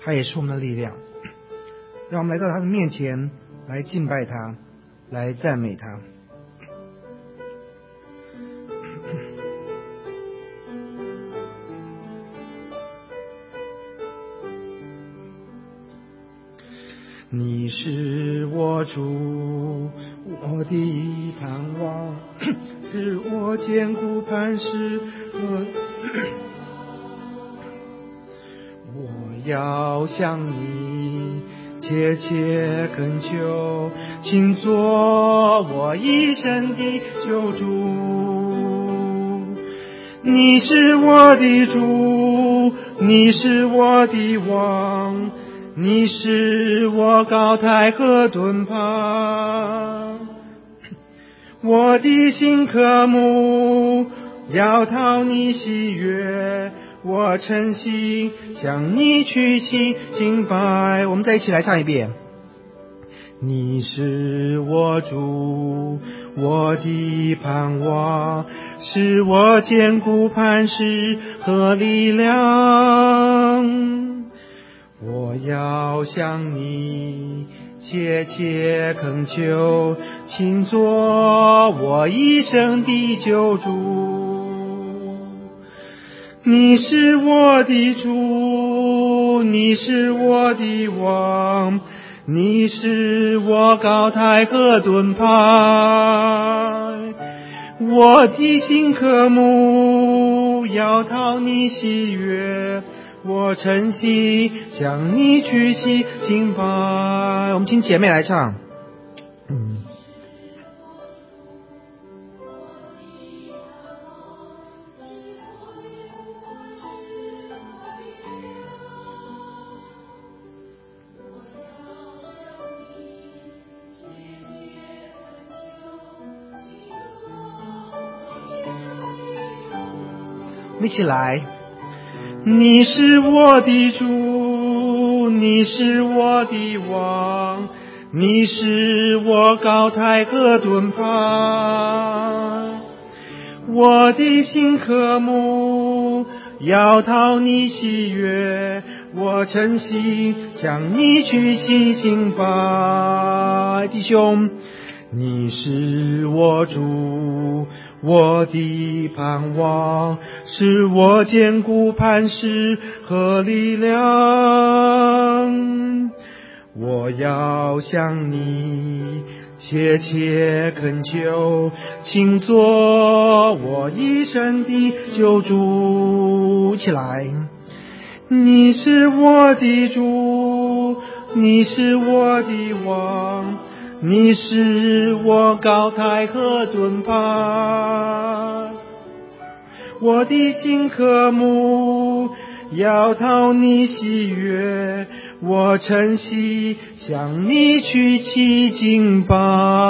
他也是我们的力量。让我们来到他的面前，来敬拜他，来赞美他。你是我主，我的盼望，是我坚固磐石和我要向你切切恳求，请做我一生的救主。你是我的主，你是我的王，你是我高台和盾牌，我的心渴慕，要讨你喜悦，我诚心向你屈膝敬拜。我们再一起来唱一遍。你是我主，我的盼望，是我坚固磐石和力量。我要向你切切恳求，请做我一生的救主。你是我的主，你是我的王，你是我高台和盾牌，我的心渴慕，要讨你喜悦，我诚心向你屈膝敬拜。我们请姐妹来唱。我们一起来。你是我的主，你是我的王，你是我高台和盾牌，我的心渴慕，要讨你喜悦，我诚心向你屈膝敬拜。弟兄，你是我主，我的盼望，是我坚固磐石和力量。我要向你切切恳求，请做我一生的救主。起来。你是我的主，你是我的王，你是我高台和盾牌，我的心渴慕，要讨你喜悦，我诚心向你屈膝敬拜。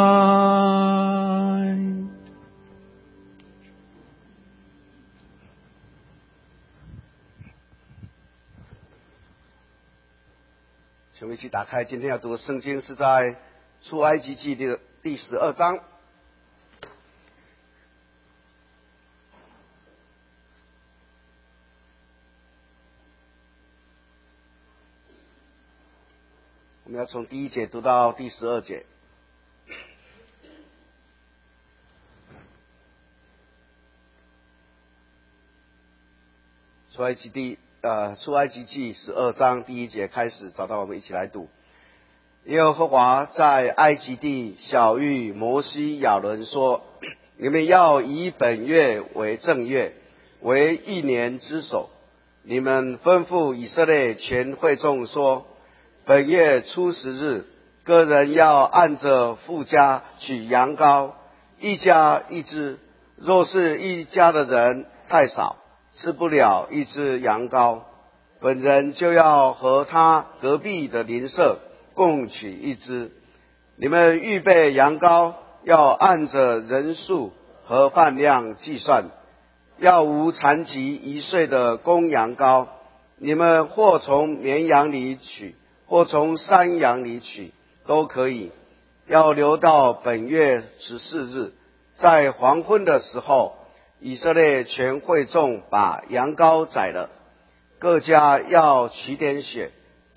请我们一起打开今天要读的圣经，是在出埃及记的第12章。我们要从第1节读到第12节。出埃及记12章第1节开始，找到我们一起来读。耶和华在埃及地晓谕摩西亚伦说：你们要以本月为正月，为1年之首。你们吩咐以色列全会众说：本月初10日，个人要按着父家取羊羔，1家1只。若是一家的人太少，吃不了1只羊羔，本人就要和他隔壁的邻舍共取1只。你们预备羊羔，要按着人数和饭量计算，要无残疾1岁的公羊羔。你们或从绵羊里取，或从山羊里取，都可以。要留到本月14日，在黄昏的时候，以色列全会众把羊羔宰了，各家要取点血，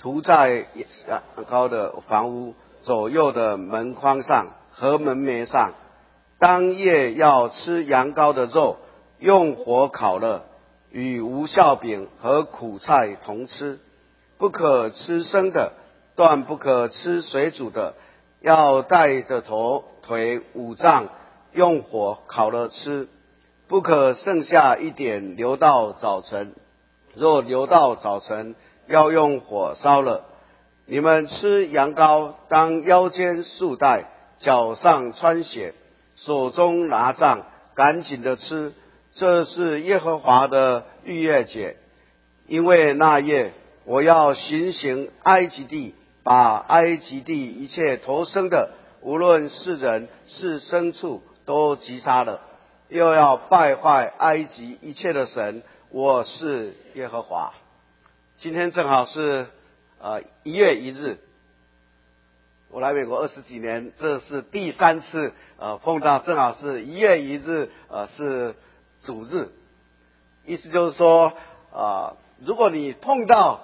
涂在羊羔的房屋左右的门框上和门楣上。当夜要吃羊羔的肉，用火烤了，与无酵饼和苦菜同吃。不可吃生的，断不可吃水煮的，要带着头、腿、五脏，用火烤了吃。不可剩下一点留到早晨，若留到早晨，要用火烧了。你们吃羊羔，当腰间束带，脚上穿鞋，手中拿杖，赶紧的吃。这是耶和华的逾越节，因为那夜我要巡行埃及地，把埃及地一切头生的，无论是人是牲畜，都击杀了，又要败坏埃及一切的神。我是耶和华。今天正好是1月1日，我来美国20几年，这是第3次碰到，正好是1月1日是主日。意思就是说如果你碰到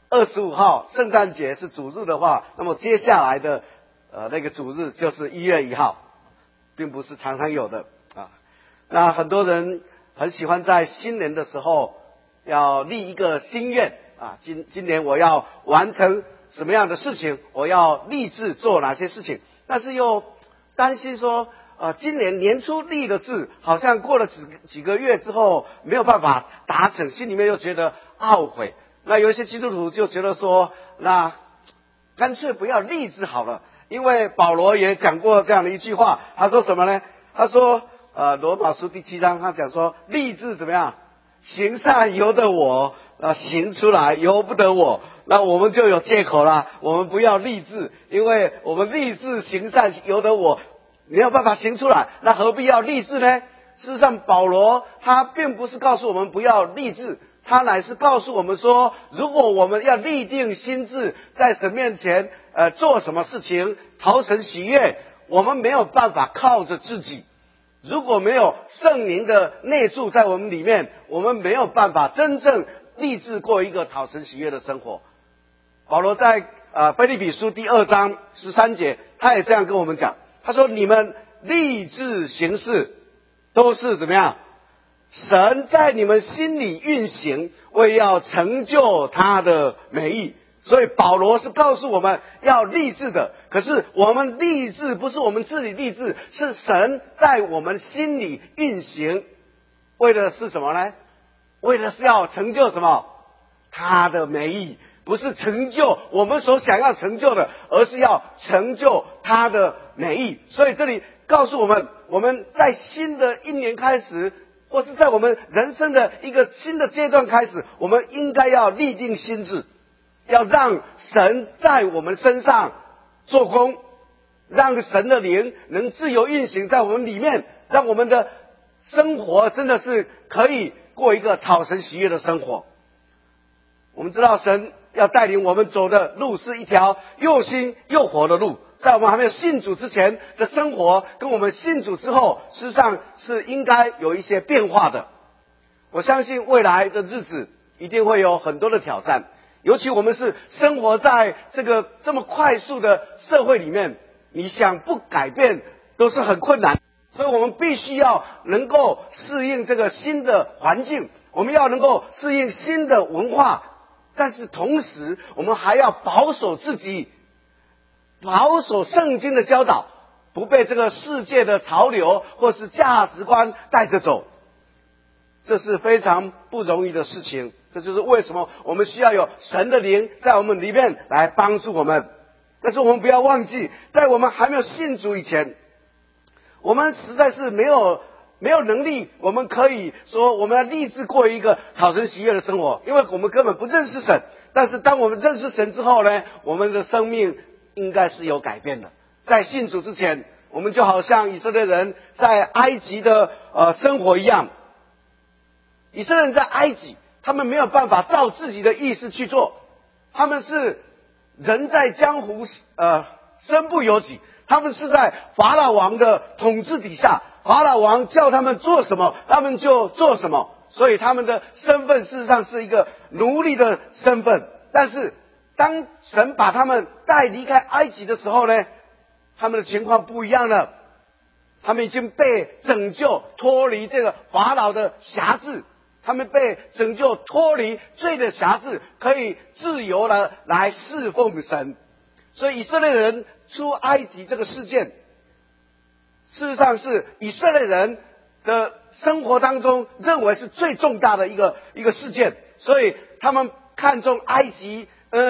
25号圣诞节是主日的话，那么接下来的那个主日就是1月1号，并不是常常有的那很多人很喜欢在新年的时候要立一个心愿今年我要完成什么样的事情，我要立志做哪些事情，但是又担心说今年年初立的志，好像过了几个月之后没有办法达成，心里面又觉得懊悔。那有一些基督徒就觉得说，那干脆不要立志好了，因为保罗也讲过这样的一句话，他说什么呢？他说罗马书第7章，他讲说立志怎么样？行善由得我，行出来由不得我。那我们就有借口了，我们不要立志，因为我们立志行善由得我，没有办法行出来，那何必要立志呢？事实上保罗他并不是告诉我们不要立志，他乃是告诉我们说，如果我们要立定心志，在神面前做什么事情讨神喜悦，我们没有办法靠着自己，如果没有圣灵的内住在我们里面，我们没有办法真正立志过一个讨神喜悦的生活。保罗在腓立比书第2章13节，他也这样跟我们讲，他说你们立志行事都是怎么样？神在你们心里运行，为要成就他的美意。所以保罗是告诉我们要立志的，可是我们立志不是我们自己立志，是神在我们心里运行，为的是什么呢？为的是要成就什么？他的美意，不是成就我们所想要成就的，而是要成就他的美意。所以这里告诉我们，我们在新的一年开始，或是在我们人生的一个新的阶段开始，我们应该要立定心志，要让神在我们身上做工，让神的灵能自由运行在我们里面，让我们的生活真的是可以过一个讨神喜悦的生活。我们知道神要带领我们走的路是一条又新又活的路，在我们还没有信主之前的生活，跟我们信主之后，事实上是应该有一些变化的。我相信未来的日子一定会有很多的挑战，尤其我们是生活在这个这么快速的社会里面，你想不改变都是很困难，所以我们必须要能够适应这个新的环境，我们要能够适应新的文化，但是同时我们还要保守自己，保守圣经的教导，不被这个世界的潮流或是价值观带着走。这是非常不容易的事情，这就是为什么我们需要有神的灵在我们里面来帮助我们。但是我们不要忘记，在我们还没有信主以前，我们实在是没有能力，我们可以说我们要立志过一个讨神喜悦的生活，因为我们根本不认识神。但是当我们认识神之后呢，我们的生命应该是有改变的。在信主之前，我们就好像以色列人在埃及的生活一样。以色列人在埃及，他们没有办法照自己的意思去做，他们是人在江湖身不由己，他们是在法老王的统治底下，法老王叫他们做什么他们就做什么，所以他们的身份事实上是一个奴隶的身份。但是当神把他们带离开埃及的时候呢，他们的情况不一样了。他们已经被拯救脱离这个法老的辖制，他们被拯救脱离罪的辖制，可以自由的来侍奉神。所以以色列人出埃及这个事件，事实上是以色列人的生活当中认为是最重大的一个事件，所以他们看重埃及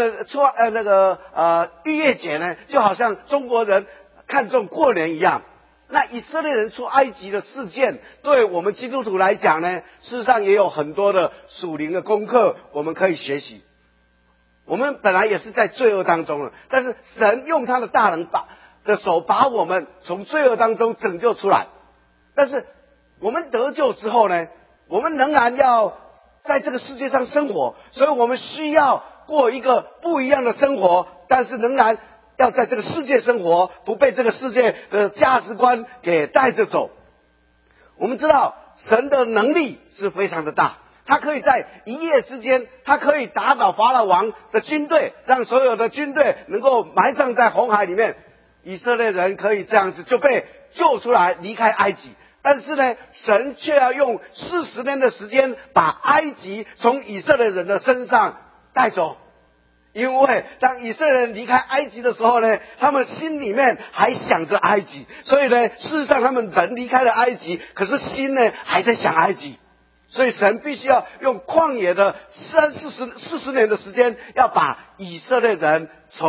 逾越节呢，就好像中国人看重过年一样。那以色列人出埃及的事件，对我们基督徒来讲呢，事实上也有很多的属灵的功课我们可以学习。我们本来也是在罪恶当中了，但是神用他的大能的手把我们从罪恶当中拯救出来。但是我们得救之后呢，我们仍然要在这个世界上生活，所以我们需要过一个不一样的生活，但是仍然要在这个世界生活，不被这个世界的价值观给带着走。我们知道神的能力是非常的大，他可以在一夜之间，他可以打倒法老王的军队，让所有的军队能够埋葬在红海里面，以色列人可以这样子就被救出来离开埃及。但是呢，神却要用40年的时间把埃及从以色列人的身上带走。因为当以色列人离开埃及的时候呢，他们心里面还想着埃及，所以呢，事实上他们人离开了埃及，可是心呢还在想埃及。所以神必须要用旷野的40年的时间，要把以色列人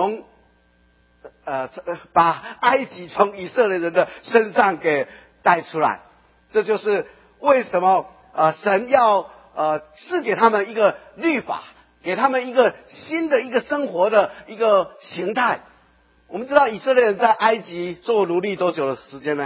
把埃及从以色列人的身上给带出来。这就是为什么神要赐给他们一个律法，给他们一个新的一个生活的一个形态。我们知道以色列人在埃及做奴隶多久的时间呢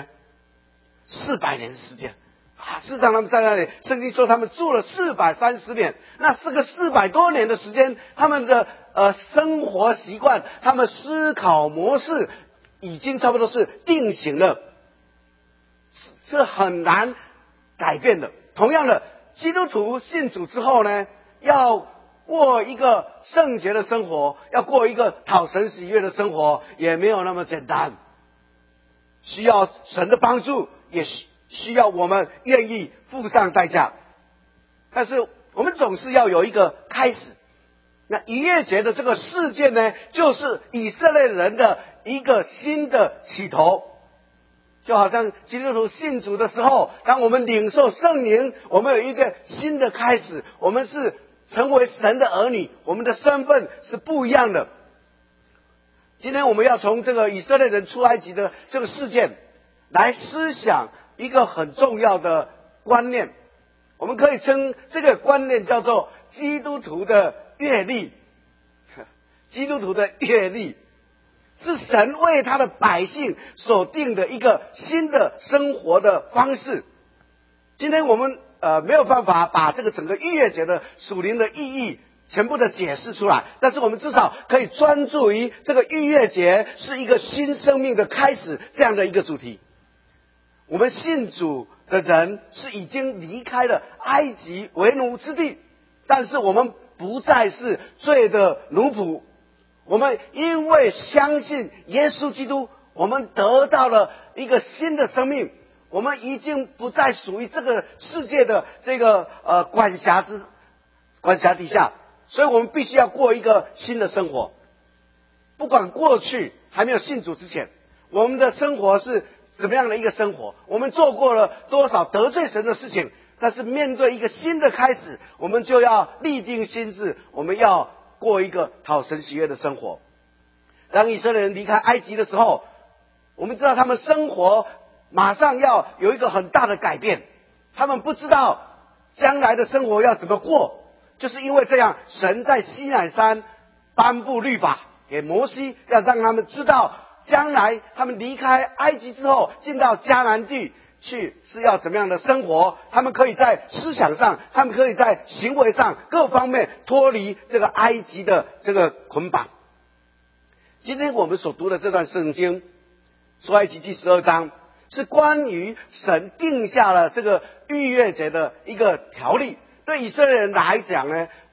？400年的时间。事实上他们在那里，圣经说他们住了430年。那这个400多年的时间，他们的生活习惯，他们思考模式已经差不多是定型了，是很难改变的。同样的，基督徒信主之后呢，要过一个圣洁的生活，要过一个讨神喜悦的生活，也没有那么简单，需要神的帮助，也需要我们愿意付上代价。但是我们总是要有一个开始。那逾越节的这个事件呢，就是以色列人的一个新的起头。就好像基督徒信主的时候，当我们领受圣灵，我们有一个新的开始，我们是成为神的儿女，我们的身份是不一样的。今天我们要从这个以色列人出埃及的这个事件来思想一个很重要的观念，我们可以称这个观念叫做基督徒的阅历。基督徒的阅历是神为他的百姓所定的一个新的生活的方式。今天我们没有办法把这个整个逾越节的属灵的意义全部的解释出来，但是我们至少可以专注于这个逾越节是一个新生命的开始这样的一个主题。我们信主的人是已经离开了埃及为奴之地，但是我们不再是罪的奴仆。我们因为相信耶稣基督，我们得到了一个新的生命，我们已经不再属于这个世界的这个管辖底下，所以我们必须要过一个新的生活。不管过去还没有信主之前，我们的生活是怎么样的一个生活，我们做过了多少得罪神的事情，但是面对一个新的开始，我们就要立定心志，我们要过一个讨神喜悦的生活。当以色列人离开埃及的时候，我们知道他们生活马上要有一个很大的改变，他们不知道将来的生活要怎么过，就是因为这样，神在西乃山颁布律法给摩西，要让他们知道将来他们离开埃及之后进到迦南地去是要怎么样的生活，他们可以在思想上，他们可以在行为上各方面脱离这个埃及的这个捆绑。今天我们所读的这段圣经出埃及记12章，是关于神定下了这个逾越节的一个条例。对以色列人来讲呢，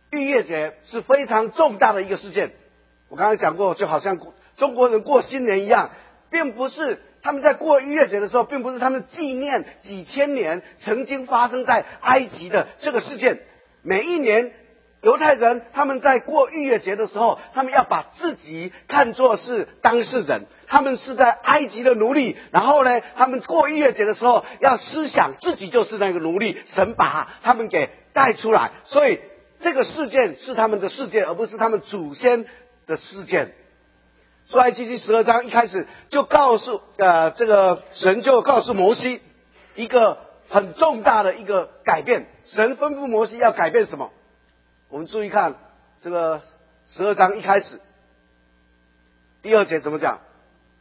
逾越节是非常重大的一个事件。我刚才讲过，就好像中国人过新年一样，并不是他们在过逾越节的时候，并不是他们纪念几千年曾经发生在埃及的这个事件。每一年犹太人他们在过逾越节的时候，他们要把自己看作是当事人，他们是在埃及的奴隶，然后呢，他们过逾越节的时候要思想自己就是那个奴隶，神把他们给带出来，所以这个事件是他们的事件，而不是他们祖先的事件。出埃及记12章一开始就告诉这个神就告诉摩西一个很重大的一个改变。神吩咐摩西要改变什么？我们注意看这个12章一开始第2节怎么讲？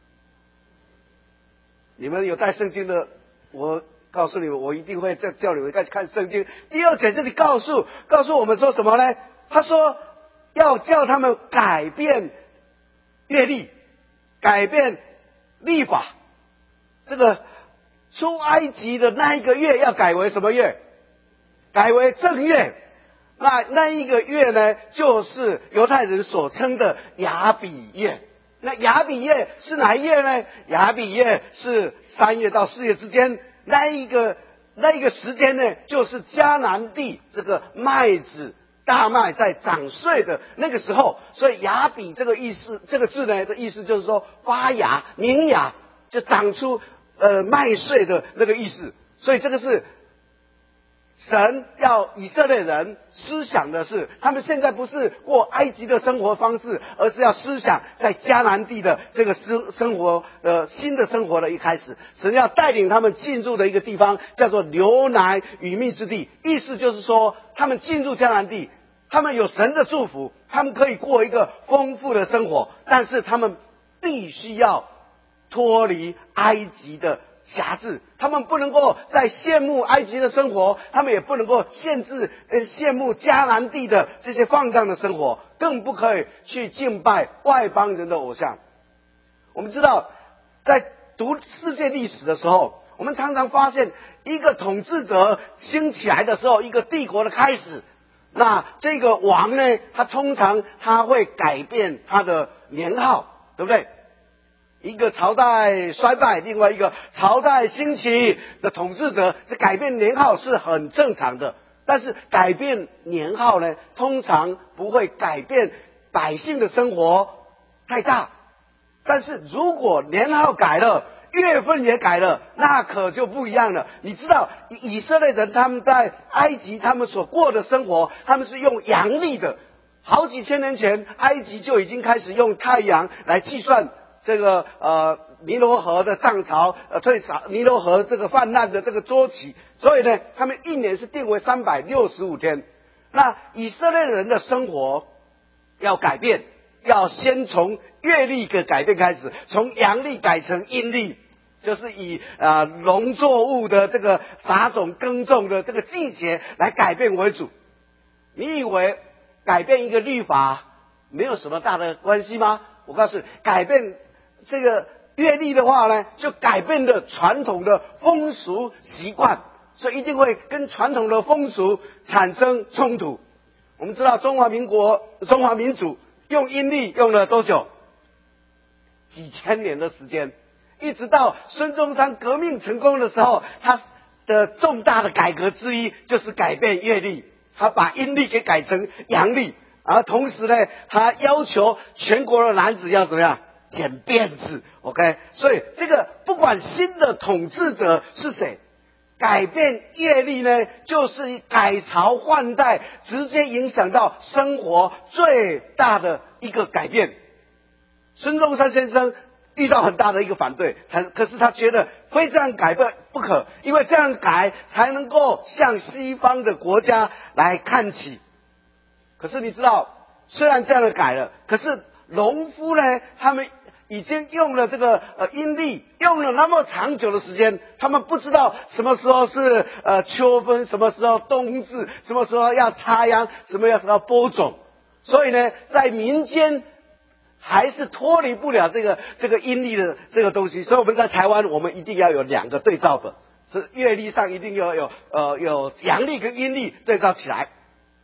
你们有带圣经的，我告诉你们，我一定会再叫你们开始看圣经。第2节这里告诉我们说什么呢？他说要叫他们改变阅历，改变历法。这个出埃及的那一个月要改为什么月？改为正月。那一个月呢，就是犹太人所称的亚比月。那亚比月是哪一月呢？亚比月是3月到4月之间，那一个时间呢，就是迦南地这个麦子大麦在长穗的那个时候。所以亚比这个意思，这个字呢的意思就是说发芽萌芽，就长出麦穗的那个意思。所以这个是神要以色列人思想的是，他们现在不是过埃及的生活方式，而是要思想在迦南地的这个生活新的生活的一开始。神要带领他们进入的一个地方叫做流奶与蜜之地，意思就是说他们进入迦南地，他们有神的祝福，他们可以过一个丰富的生活，但是他们必须要脱离埃及的辖制，他们不能够再羡慕埃及的生活，他们也不能够羡慕迦南地的这些放荡的生活，更不可以去敬拜外邦人的偶像。我们知道在读世界历史的时候，我们常常发现一个统治者兴起来的时候，一个帝国的开始，那这个王呢，通常他会改变他的年号，对不对？一个朝代衰败，另外一个朝代兴起的统治者，这改变年号是很正常的。但是改变年号呢，通常不会改变百姓的生活太大。但是如果年号改了，月份也改了，那可就不一样了。你知道以色列人他们在埃及他们所过的生活，他们是用阳历的。好几千年前，埃及就已经开始用太阳来计算这个尼罗河的涨潮退潮，尼罗河这个泛滥的这个周期，所以呢，他们一年是定为365天。那以色列人的生活要改变，要先从月历的改变开始，从阳历改成阴历，就是以农作物的这个撒种耕种的这个季节来改变为主。你以为改变一个律法没有什么大的关系吗？我告诉你，改变这个月历的话呢，就改变了传统的风俗习惯，所以一定会跟传统的风俗产生冲突。我们知道中华民族用阴历用了多久？几千年的时间，一直到孙中山革命成功的时候，他的重大的改革之一就是改变月历，他把阴历给改成阳历，而同时呢，他要求全国的男子要怎么样？剪辫子 ，OK， 所以这个不管新的统治者是谁，改变业力呢，就是改朝换代，直接影响到生活最大的一个改变。孙中山先生遇到很大的一个反对，可是他觉得非这样改不可，因为这样改才能够向西方的国家来看齐。可是你知道，虽然这样的改了，可是农夫呢，他们已经用了这个阴历，用了那么长久的时间，他们不知道什么时候是秋分，什么时候冬至，什么时候要插秧，什么时候要播种，所以呢，在民间还是脱离不了这个阴历的这个东西。所以我们在台湾，我们一定要有2个对照本，是月历上一定要有阳历跟阴历对照起来。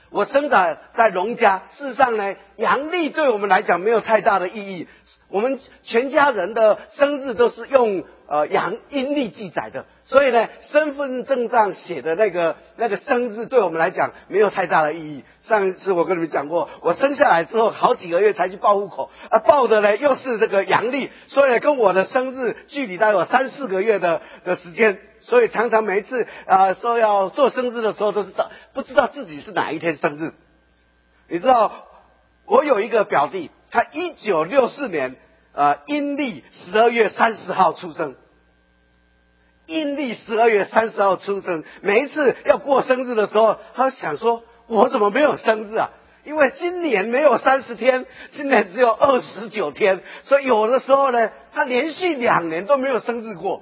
我生长在农家，事实上呢，阳历对我们来讲没有太大的意义。我们全家人的生日都是用阴历记载的，所以呢，身份证上写的那个生日对我们来讲没有太大的意义。上一次我跟你们讲过，我生下来之后好几个月才去报户口，报的呢又是这个阳历，所以呢跟我的生日距离大概有3-4个月的时间。所以常常每一次说要做生日的时候，都是不知道自己是哪一天生日。你知道，我有一个表弟，他1964年阴历12月30号出生。阴历12月30号出生，每一次要过生日的时候，他想说：我怎么没有生日啊？因为今年没有30天，今年只有29天，所以有的时候呢，他连续2年都没有生日过。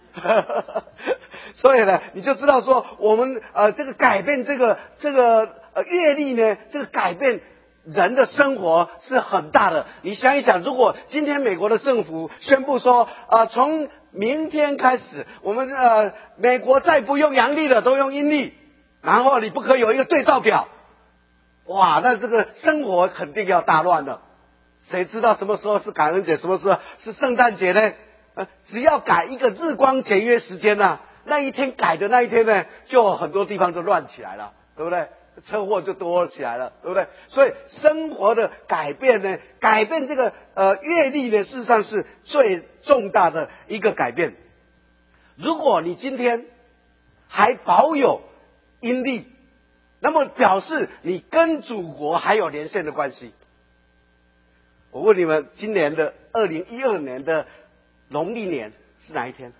所以呢，你就知道说，我们这个改变这个阅历呢，这个改变人的生活是很大的。你想一想，如果今天美国的政府宣布说从明天开始，我们美国再不用阳历了，都用阴历，然后你不可以有一个对照表，哇，那这个生活肯定要大乱了。谁知道什么时候是感恩节，什么时候是圣诞节呢？只要改一个日光节约时间那一天改的那一天呢，就很多地方都乱起来了，对不对？车祸就多起来了，对不对？所以生活的改变呢，改变这个阅历呢，事实上是最重大的一个改变。如果你今天还保有阴历，那么表示你跟祖国还有连线的关系。我问你们，今年的2012年的农历年是哪一天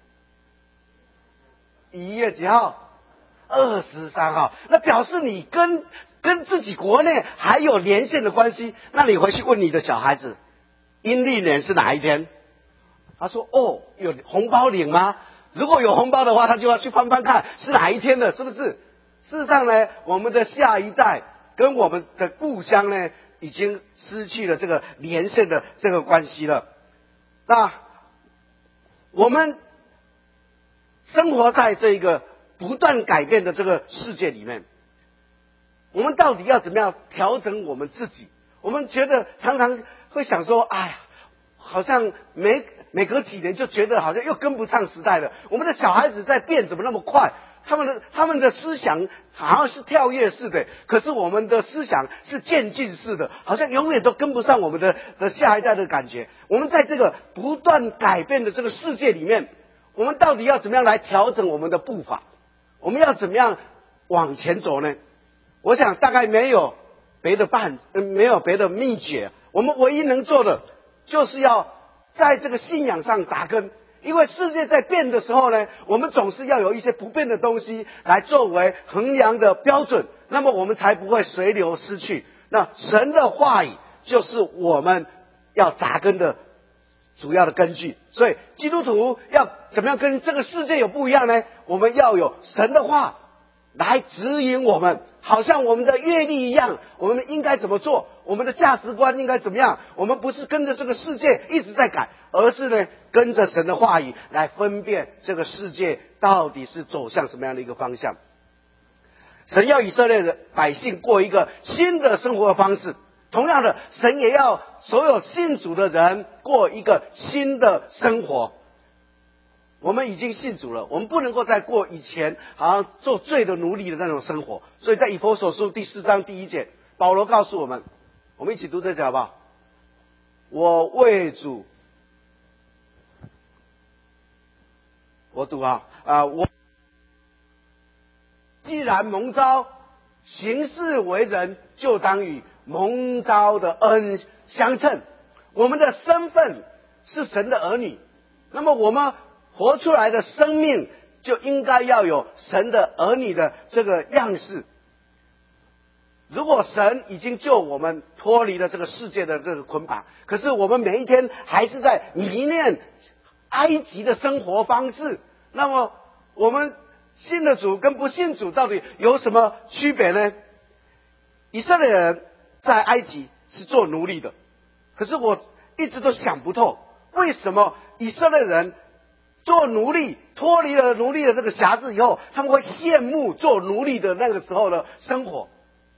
？1月几号？23号。那表示你跟自己国内还有连线的关系。那你回去问你的小孩子，阴历年是哪一天？他说：有红包领吗？如果有红包的话，他就要去翻翻看是哪一天的，是不是？事实上呢，我们的下一代跟我们的故乡呢，已经失去了这个连线的这个关系了。那我们生活在这个不断改变的这个世界里面，我们到底要怎么样调整我们自己？我们觉得常常会想说，哎呀，好像每隔几年就觉得好像又跟不上时代了。我们的小孩子在变，怎么那么快？他们的思想好像是跳跃式的，可是我们的思想是渐进式的，好像永远都跟不上我们的下一代的感觉。我们在这个不断改变的这个世界里面，我们到底要怎么样来调整我们的步伐？我们要怎么样往前走呢？我想大概没有别的秘诀，我们唯一能做的就是要在这个信仰上扎根。因为世界在变的时候呢，我们总是要有一些不变的东西来作为衡量的标准，那么我们才不会随流失去。那神的话语就是我们要扎根的主要的根据。所以基督徒要怎么样跟这个世界有不一样呢？我们要有神的话来指引我们，好像我们的阅历一样，我们应该怎么做，我们的价值观应该怎么样。我们不是跟着这个世界一直在改，而是呢跟着神的话语来分辨这个世界到底是走向什么样的一个方向。神要以色列的百姓过一个新的生活方式，同样的，神也要所有信主的人过一个新的生活。我们已经信主了，我们不能够再过以前好像做罪的奴隶的那种生活。所以在以弗所书第4章第1节，保罗告诉我们，我们一起读这节好不好？我为主，我读我既然蒙召行事为人，就当与蒙召的恩相称。我们的身份是神的儿女，那么我们活出来的生命就应该要有神的儿女的这个样式。如果神已经救我们脱离了这个世界的这个捆绑，可是我们每一天还是在迷恋埃及的生活方式，那么我们信的主跟不信主到底有什么区别呢？以色列人在埃及是做奴隶的，可是我一直都想不透，为什么以色列人做奴隶脱离了奴隶的这个辖制以后，他们会羡慕做奴隶的那个时候的生活。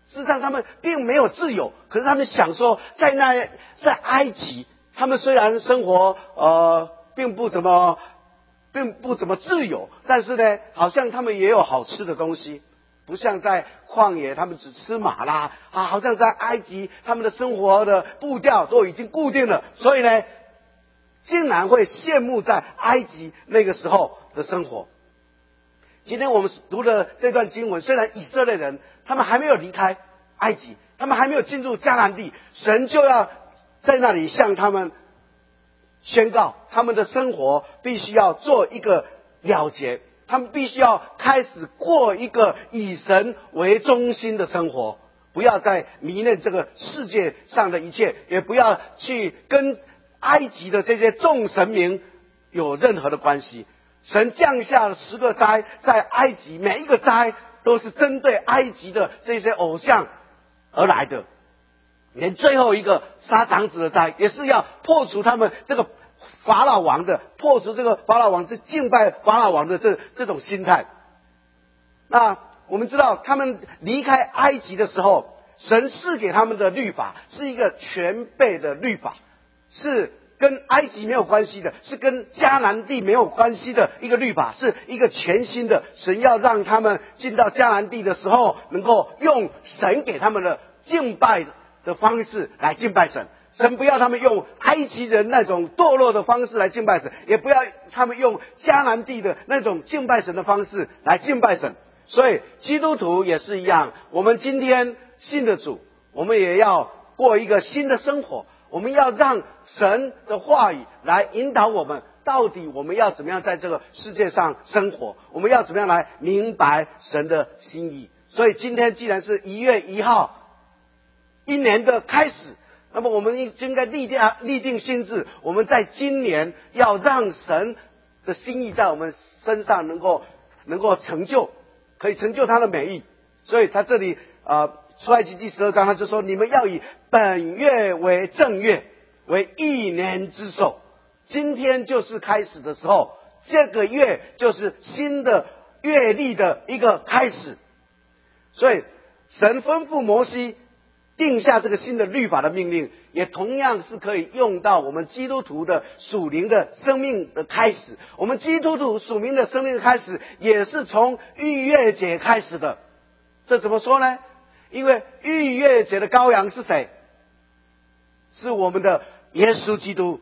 事实上他们并没有自由，可是他们想说，在埃及，他们虽然生活并不怎么自由，但是呢，好像他们也有好吃的东西，不像在旷野他们只吃玛拉啊，好像在埃及他们的生活的步调都已经固定了，所以呢，竟然会羡慕在埃及那个时候的生活。今天我们读的这段经文，虽然以色列人他们还没有离开埃及，他们还没有进入迦南地，神就要在那里向他们宣告，他们的生活必须要做一个了结，他们必须要开始过一个以神为中心的生活，不要再迷恋这个世界上的一切，也不要去跟埃及的这些众神明有任何的关系。神降下了10个灾，在埃及每一个灾都是针对埃及的这些偶像而来的，连最后一个杀长子的灾也是要破除他们这个法老王的，破除这个法老王是敬拜法老王的这种心态。那我们知道他们离开埃及的时候，神赐给他们的律法是一个全备的律法，是跟埃及没有关系的，是跟迦南地没有关系的一个律法，是一个全新的。神要让他们进到迦南地的时候，能够用神给他们的敬拜的方式来敬拜神。神不要他们用埃及人那种堕落的方式来敬拜神，也不要他们用迦南地的那种敬拜神的方式来敬拜神。所以基督徒也是一样，我们今天信的主，我们也要过一个新的生活，我们要让神的话语来引导我们，到底我们要怎么样在这个世界上生活，我们要怎么样来明白神的心意。所以今天既然是1月1号一年的开始，那么我们应该立定心志，我们在今年要让神的心意在我们身上能够成就，可以成就他的美意。所以他这里出埃及记12章他就说，你们要以本月为正月，为1年之首。今天就是开始的时候，这个月就是新的月历的一个开始。所以神吩咐摩西定下这个新的律法的命令，也同样是可以用到我们基督徒的属灵的生命的开始。我们基督徒属灵的生命的开始，也是从逾越节开始的。这怎么说呢？因为逾越节的羔羊是谁？是我们的耶稣基督。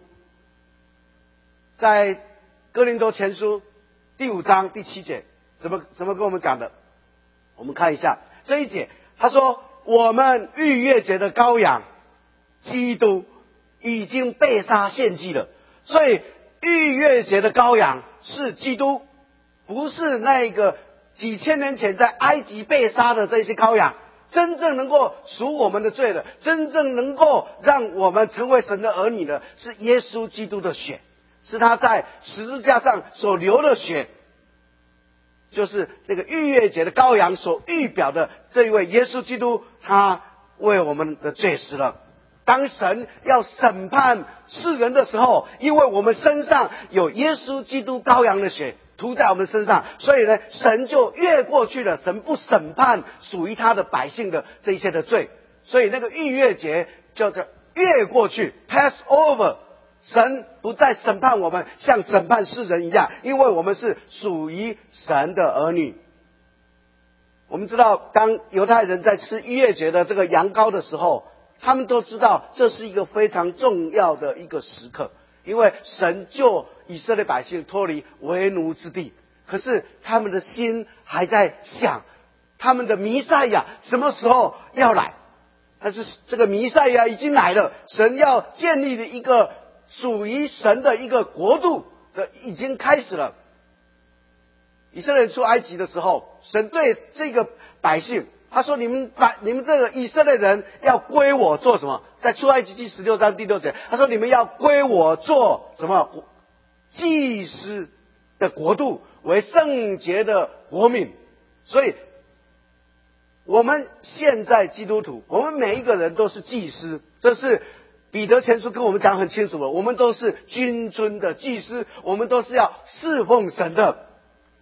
在哥林多前书第5章第7节，怎么跟我们讲的？我们看一下这一节，他说我们逾越节的羔羊基督已经被杀献祭了。所以逾越节的羔羊是基督，不是那个几千年前在埃及被杀的这些羔羊。真正能够赎我们的罪的，真正能够让我们成为神的儿女的，是耶稣基督的血，是他在十字架上所流的血，就是这个逾越节的羔羊所预表的这一位耶稣基督，他为我们的罪死了。当神要审判世人的时候，因为我们身上有耶稣基督羔羊的血涂在我们身上，所以呢，神就越过去了，神不审判属于他的百姓的这一些的罪。所以那个逾越节叫做越过去 pass over， 神不再审判我们像审判世人一样，因为我们是属于神的儿女。我们知道当犹太人在吃逾越节的这个羊羔的时候，他们都知道这是一个非常重要的一个时刻，因为神救以色列百姓脱离为奴之地，可是他们的心还在想他们的弥赛亚什么时候要来。但是这个弥赛亚已经来了，神要建立的一个属于神的一个国度的已经开始了。以色列人出埃及的时候，神对这个百姓他说，你们这个以色列人要归我做什么？在出埃及记16章第6节，他说你们要归我做什么？祭司的国度，为圣洁的国民。所以我们现在基督徒，我们每一个人都是祭司，这是彼得前书跟我们讲很清楚了，我们都是君尊的祭司，我们都是要侍奉神的。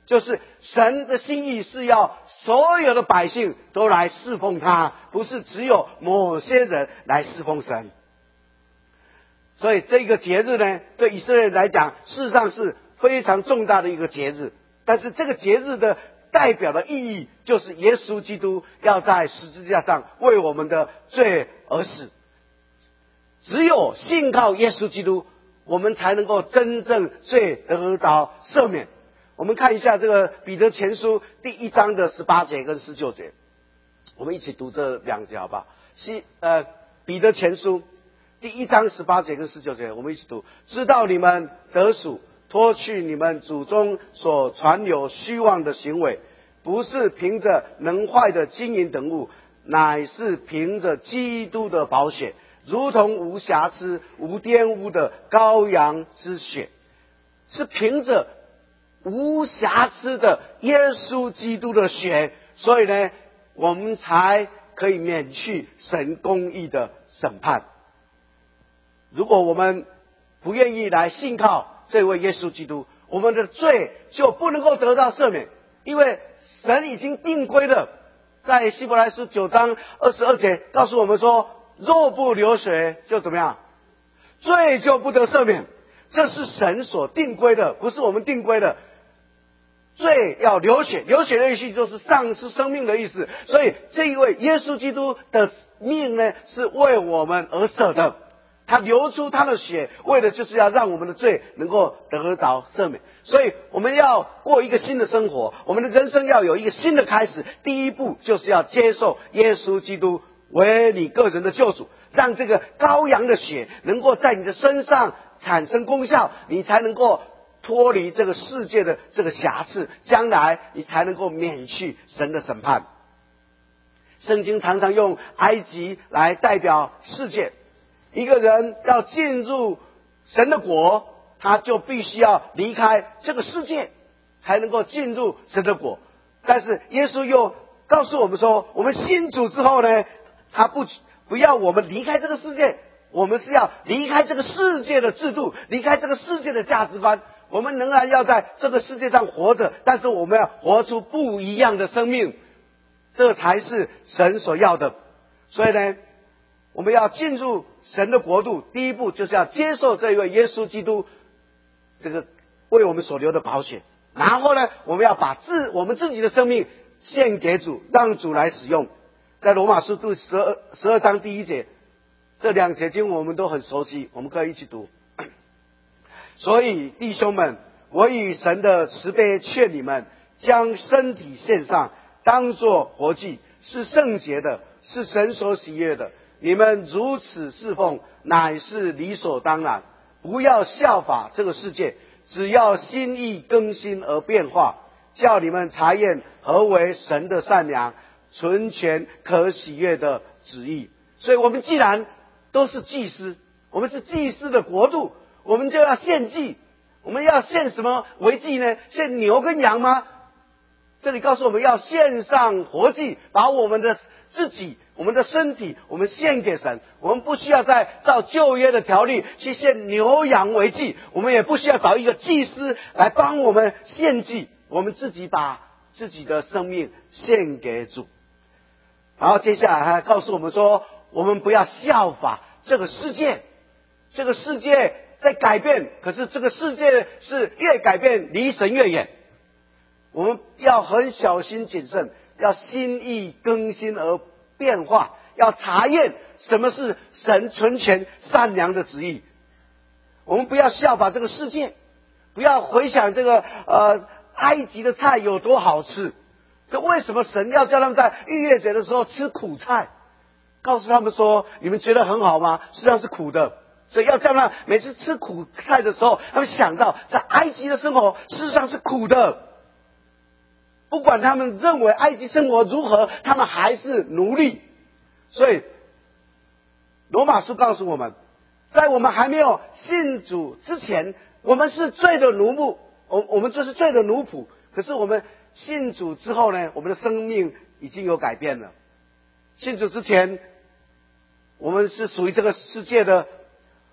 就是神的心意是要所有的百姓都来侍奉他，不是只有某些人来侍奉神。所以这个节日呢，对以色列人来讲，事实上是非常重大的一个节日。但是这个节日的代表的意义，就是耶稣基督要在十字架上为我们的罪而死。只有信靠耶稣基督，我们才能够真正罪得着赦免。我们看一下这个彼得前书第1章的18节跟19节，我们一起读这2节好不好？彼得前书第1章18节跟19节，我们一起读。知道你们得赎，脱去你们祖宗所传有虚妄的行为，不是凭着能坏的金银等物，乃是凭着基督的宝血，如同无瑕疵无玷污的羔羊之血，是凭着无瑕疵的耶稣基督的血，所以呢，我们才可以免去神公义的审判。如果我们不愿意来信靠这位耶稣基督，我们的罪就不能够得到赦免，因为神已经定规了，在希伯来书9章22节告诉我们说，若不流血就怎么样，罪就不得赦免。这是神所定规的，不是我们定规的。罪要流血，流血的意思就是丧失生命的意思。所以这一位耶稣基督的命呢，是为我们而舍的，他流出他的血，为的就是要让我们的罪能够得着赦免。所以我们要过一个新的生活，我们的人生要有一个新的开始。第一步就是要接受耶稣基督为你个人的救主，让这个羔羊的血能够在你的身上产生功效，你才能够脱离这个世界的这个瑕疵，将来你才能够免去神的审判。圣经常常用埃及来代表世界，一个人要进入神的国，他就必须要离开这个世界，才能够进入神的国。但是耶稣又告诉我们说，我们信主之后呢，他不要我们离开这个世界，我们是要离开这个世界的制度，离开这个世界的价值观。我们仍然要在这个世界上活着，但是我们要活出不一样的生命，这才是神所要的。所以呢，我们要进入神的国度，第一步就是要接受这一位耶稣基督这个为我们所流的宝血，然后呢，我们要把我们自己的生命献给主，让主来使用。在罗马书第12章第1节，这2节经文我们都很熟悉，我们可以一起读。所以弟兄们，我以神的慈悲劝你们，将身体献上，当作活祭，是圣洁的，是神所喜悦的。你们如此侍奉，乃是理所当然。不要效法这个世界，只要心意更新而变化，叫你们查验何为神的善良、纯全、可喜悦的旨意。所以我们既然都是祭司，我们是祭司的国度，我们就要献祭。我们要献什么为祭呢？献牛跟羊吗？这里告诉我们要献上活祭，把我们的自己、我们的身体，我们献给神。我们不需要再照旧约的条例去献牛羊为祭，我们也不需要找一个祭司来帮我们献祭，我们自己把自己的生命献给主。然后接下来还告诉我们说，我们不要效法这个世界，这个世界在改变，可是这个世界是越改变离神越远。我们要很小心谨慎，要心意更新而变化，要查验什么是神纯全善良的旨意。我们不要效法这个世界，不要回想这个埃及的菜有多好吃。这为什么神要叫他们在逾越节的时候吃苦菜？告诉他们说，你们觉得很好吗？实际上是苦的。所以要叫他们每次吃苦菜的时候，他们想到在埃及的生活事实上是苦的。不管他们认为埃及生活如何，他们还是奴隶。所以罗马书告诉我们，在我们还没有信主之前，我们是罪的奴仆，我们就是罪的奴仆。可是我们信主之后呢，我们的生命已经有改变了。信主之前，我们是属于这个世界的，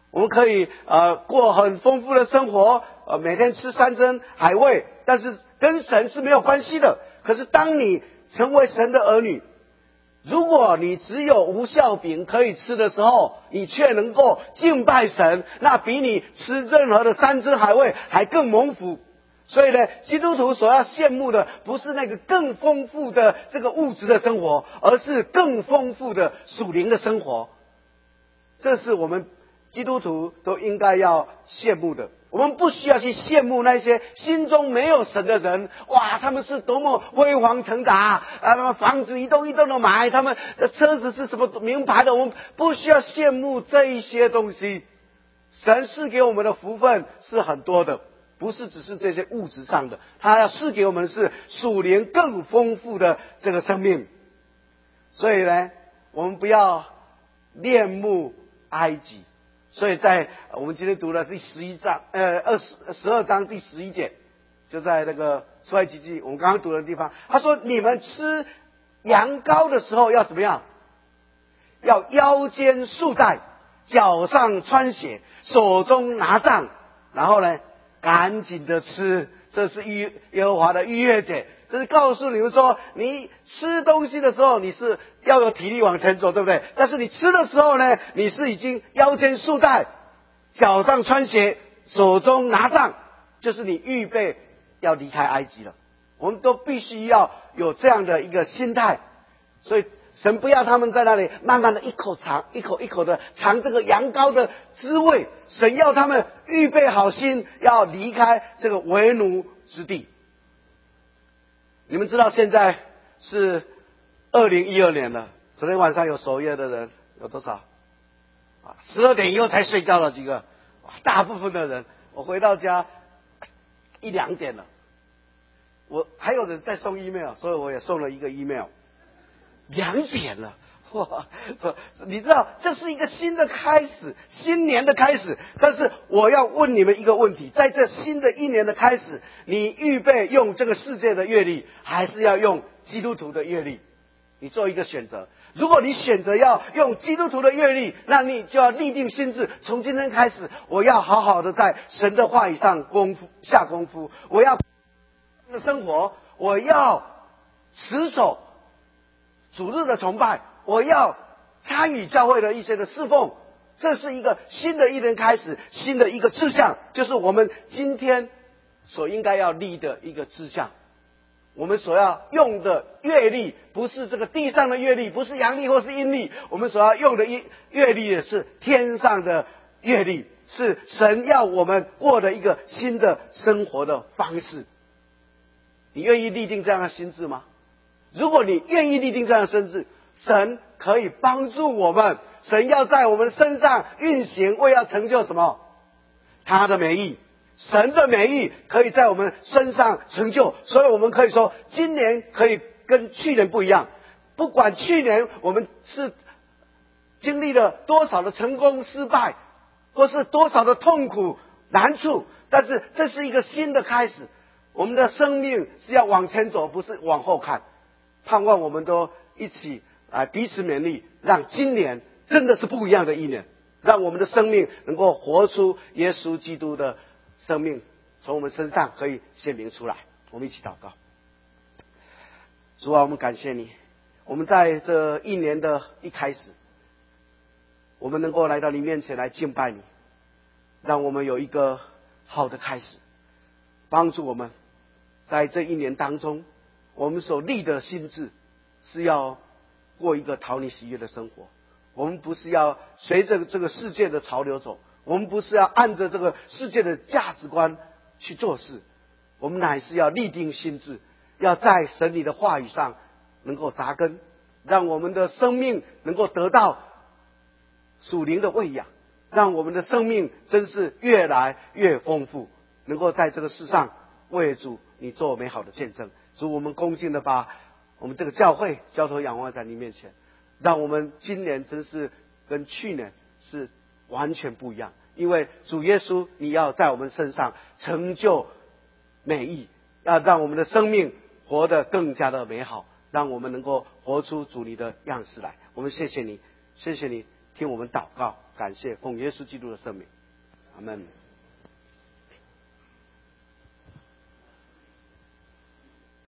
我们可以过很丰富的生活，每天吃山珍海味，但是跟神是没有关系的。可是当你成为神的儿女，如果你只有无酵饼可以吃的时候，你却能够敬拜神，那比你吃任何的山珍海味还更蒙福。所以呢，基督徒所要羡慕的不是那个更丰富的这个物质的生活，而是更丰富的属灵的生活。这是我们基督徒都应该要羡慕的。我们不需要去羡慕那些心中没有神的人，哇，他们是多么辉煌腾达他们房子一栋一栋的买，他们的车子是什么名牌的，我们不需要羡慕这一些东西。神赐给我们的福分是很多的，不是只是这些物质上的，他要赐给我们是属灵更丰富的这个生命。所以呢，我们不要恋慕埃及。所以在我们今天读的第12章第11节，就在那个出埃及记我们刚刚读的地方，他说你们吃羊羔的时候要怎么样？要腰间束带，脚上穿鞋，手中拿杖，然后呢赶紧的吃。这是耶和华的逾越节，这是告诉你们说，你吃东西的时候你是要有体力往前走，对不对？但是你吃的时候呢，你是已经腰间束带，脚上穿鞋，手中拿杖，就是你预备要离开埃及了。我们都必须要有这样的一个心态。所以神不要他们在那里慢慢的一口一口的尝这个羊羔的滋味，神要他们预备好心，要离开这个为奴之地。你们知道现在是2012年了，昨天晚上有守夜的人有多少？12点以后才睡觉了几个？大部分的人，我回到家1、2点了。我还有人在送 email， 所以我也送了一个 email。2点了，哇！你知道这是一个新的开始，新年的开始。但是我要问你们一个问题，在这新的一年的开始，你预备用这个世界的阅历，还是要用基督徒的阅历？你做一个选择。如果你选择要用基督徒的阅历，那你就要立定心志，从今天开始，我要好好的在神的话语上下功夫，我要的生活，我要持守主日的崇拜，我要参与教会的一些的侍奉。这是一个新的一年开始，新的一个志向，就是我们今天所应该要立的一个志向。我们所要用的阅历，不是这个地上的阅历，不是阳历或是阴历，我们所要用的阅历是天上的阅历，是神要我们过的一个新的生活的方式。你愿意立定这样的心智吗？如果你愿意立定这样的心智，神可以帮助我们，神要在我们身上运行，为要成就什么？他的美意。神的美意可以在我们身上成就，所以我们可以说今年可以跟去年不一样。不管去年我们是经历了多少的成功失败，或是多少的痛苦难处，但是这是一个新的开始。我们的生命是要往前走，不是往后看。盼望我们都一起来彼此勉励，让今年真的是不一样的一年，让我们的生命能够活出耶稣基督的生命，从我们身上可以显明出来。我们一起祷告。主啊，我们感谢你，我们在这一年的一开始，我们能够来到你面前来敬拜你，让我们有一个好的开始，帮助我们在这一年当中，我们所立的心志是要过一个讨你喜悦的生活。我们不是要随着这个世界的潮流走，我们不是要按着这个世界的价值观去做事，我们乃是要立定心志，要在神你的话语上能够扎根，让我们的生命能够得到属灵的喂养，让我们的生命真是越来越丰富，能够在这个世上为主你做美好的见证。主，我们恭敬的把我们这个教会交头仰望在你面前，让我们今年真是跟去年是完全不一样，因为主耶稣你要在我们身上成就美意，要让我们的生命活得更加的美好，让我们能够活出主你的样式来。我们谢谢你，谢谢你听我们祷告，感谢奉耶稣基督的圣名，阿门。